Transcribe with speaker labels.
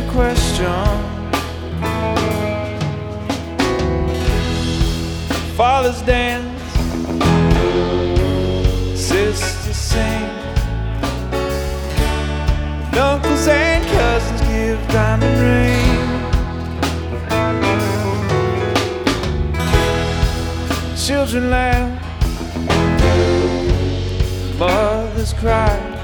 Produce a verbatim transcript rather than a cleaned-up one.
Speaker 1: question. Fathers dance, sisters sing, and uncles and cousins give diamond rings. Children laugh, mothers cry.